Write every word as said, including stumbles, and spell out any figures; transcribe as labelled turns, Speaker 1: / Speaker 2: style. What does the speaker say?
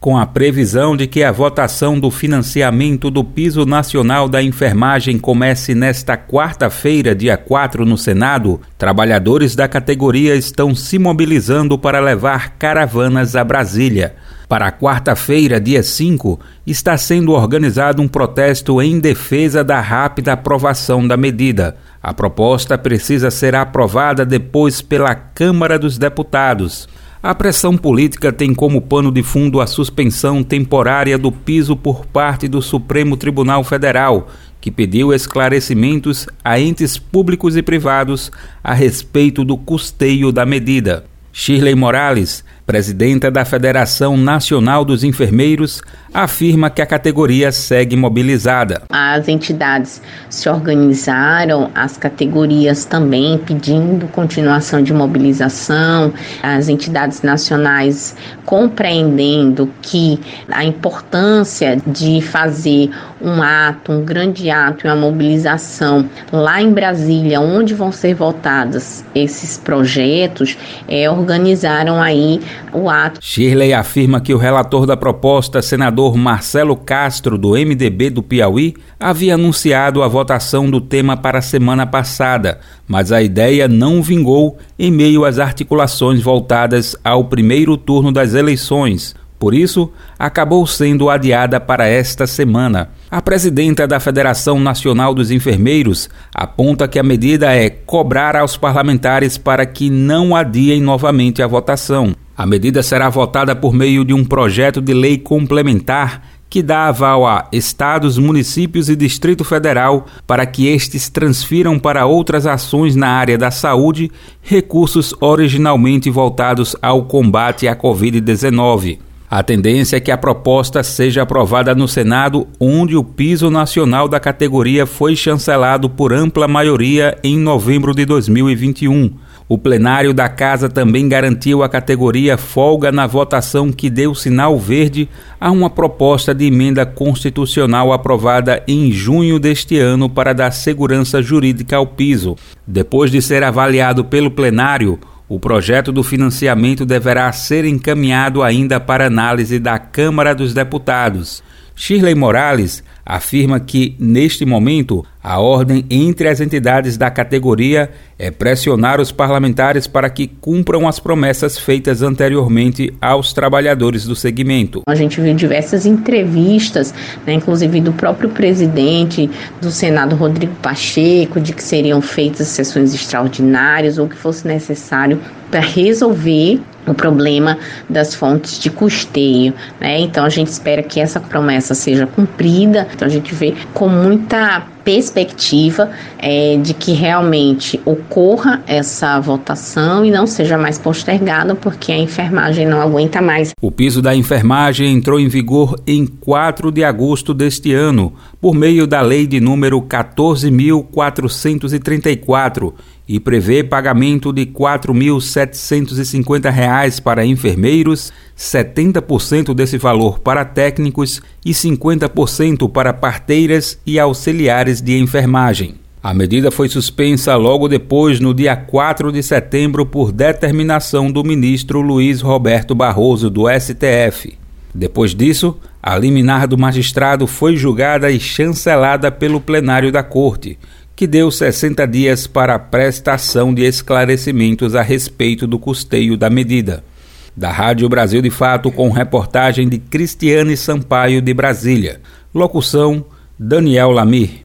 Speaker 1: Com a previsão de que a votação do financiamento do Piso Nacional da Enfermagem comece nesta quarta-feira, dia quatro, no Senado, trabalhadores da categoria estão se mobilizando para levar caravanas a Brasília. Para a quarta-feira, dia cinco, está sendo organizado um protesto em defesa da rápida aprovação da medida. A proposta precisa ser aprovada depois pela Câmara dos Deputados. A pressão política tem como pano de fundo a suspensão temporária do piso por parte do Supremo Tribunal Federal, que pediu esclarecimentos a entes públicos e privados a respeito do custeio da medida. Shirley Morales, presidenta da Federação Nacional dos Enfermeiros, afirma que a categoria segue mobilizada.
Speaker 2: As entidades se organizaram, as categorias também pedindo continuação de mobilização, as entidades nacionais compreendendo que a importância de fazer um ato, um grande ato e uma mobilização lá em Brasília, onde vão ser votados esses projetos, é, organizaram aí o ato.
Speaker 1: Shirley afirma que o relator da proposta, senador Marcelo Castro, do M D B do Piauí, havia anunciado a votação do tema para a semana passada, mas a ideia não vingou em meio às articulações voltadas ao primeiro turno das eleições. Por isso, acabou sendo adiada para esta semana. A presidenta da Federação Nacional dos Enfermeiros aponta que a medida é cobrar aos parlamentares para que não adiem novamente a votação. A medida será votada por meio de um projeto de lei complementar que dá aval a estados, municípios e Distrito Federal para que estes transfiram para outras ações na área da saúde recursos originalmente voltados ao combate à covid dezenove. A tendência é que a proposta seja aprovada no Senado, onde o piso nacional da categoria foi chancelado por ampla maioria em novembro de dois mil e vinte e um. O plenário da Casa também garantiu à categoria folga na votação que deu sinal verde a uma proposta de emenda constitucional aprovada em junho deste ano para dar segurança jurídica ao piso. Depois de ser avaliado pelo plenário, o projeto do financiamento deverá ser encaminhado ainda para análise da Câmara dos Deputados. Shirley Morales afirma que, neste momento, a ordem entre as entidades da categoria é pressionar os parlamentares para que cumpram as promessas feitas anteriormente aos trabalhadores do segmento.
Speaker 2: A gente viu diversas entrevistas, né, inclusive do próprio presidente do Senado, Rodrigo Pacheco, de que seriam feitas sessões extraordinárias ou que fosse necessário para resolver o problema das fontes de custeio, né? Então a gente espera que essa promessa seja cumprida. Então a gente vê com muita perspectiva é, de que realmente ocorra essa votação e não seja mais postergada, porque a enfermagem não aguenta mais.
Speaker 1: O piso da enfermagem entrou em vigor em quatro de agosto deste ano, por meio da lei de número quatorze mil quatrocentos e trinta e quatro, e prevê pagamento de quatro mil setecentos e cinquenta reais para enfermeiros, setenta por cento desse valor para técnicos e cinquenta por cento para parteiras e auxiliares de enfermagem. A medida foi suspensa logo depois, no dia quatro de setembro, por determinação do ministro Luiz Roberto Barroso, do S T F. Depois disso, a liminar do magistrado foi julgada e chancelada pelo plenário da Corte, que deu sessenta dias para a prestação de esclarecimentos a respeito do custeio da medida. Da Rádio Brasil de Fato, com reportagem de Cristiane Sampaio, de Brasília. Locução: Daniel Lamir.